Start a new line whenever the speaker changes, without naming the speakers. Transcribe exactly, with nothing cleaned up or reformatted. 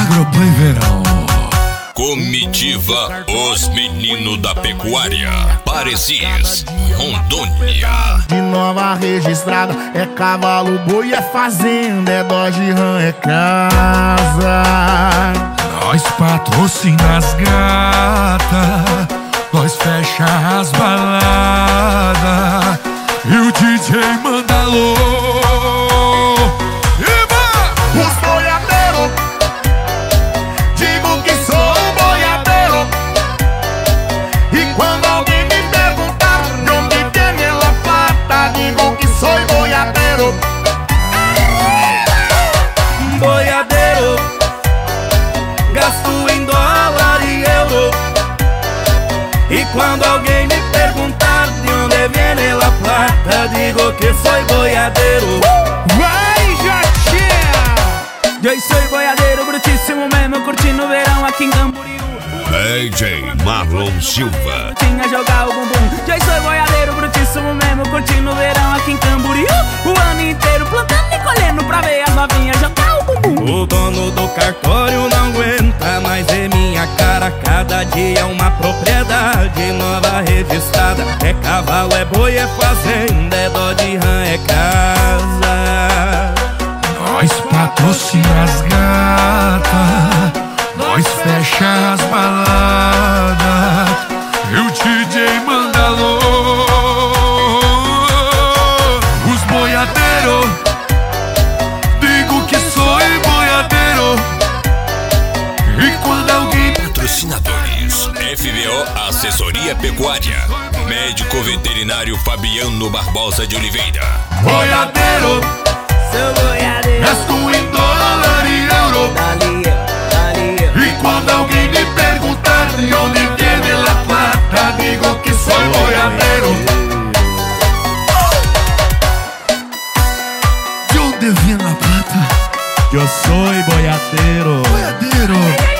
Agroplay Verão.
Comitiva Os Meninos da Pecuária, Parecis, Rondônia.
De nova registrada, é cavalo, boi, é fazenda, é Dodge Ram, é casa.
Nós patrocina as gata, nós fecha as baladas e o D J manda alô.
Os boiadeiros, digo que sou boiadeiro. E quando alguém me perguntar de onde vem ela plata, digo que sou boiadeiro.
Boiadeiro, gasto em dólar e euro. E quando alguém me perguntar de onde vem ela plata, digo que sou boiadeiro.
Vai, Jatinha!
Eu sou boiadeiro, brutíssimo mesmo, curtindo o verão aqui em Camboriú.
D J Marlon Silva.
Tinha jogar o bumbum. Eu sou boiadeiro, brutíssimo mesmo, curtindo o verão aqui em Camboriú. O ano inteiro plantando e colhendo pra ver as novinhas jogar o bumbum. O dono do cartório não aguenta mais ver minha cara. Cada dia é uma propriedade nova registrada. É cavalo, é boi, é fazenda, é Dodge Ram, é casa.
Nós patrocina as gata, nós fecha as baladas e o D J manda alô. Os boiadeiros, digo que sou boiadeiro. E quando alguém...
Patrocinadores: F B O Assessoria Pecuária, Médico Veterinário Fabiano Barbosa de Oliveira.
Boiadeiro,
Sou boiadeiro,
gasto em dólar e euro.
dali eu, dali eu.
E quando alguém me perguntar de onde vem la plata, digo que sou boiadeiro. De onde vem la plata?
Eu sou boiadeiro.
Boiadeiro.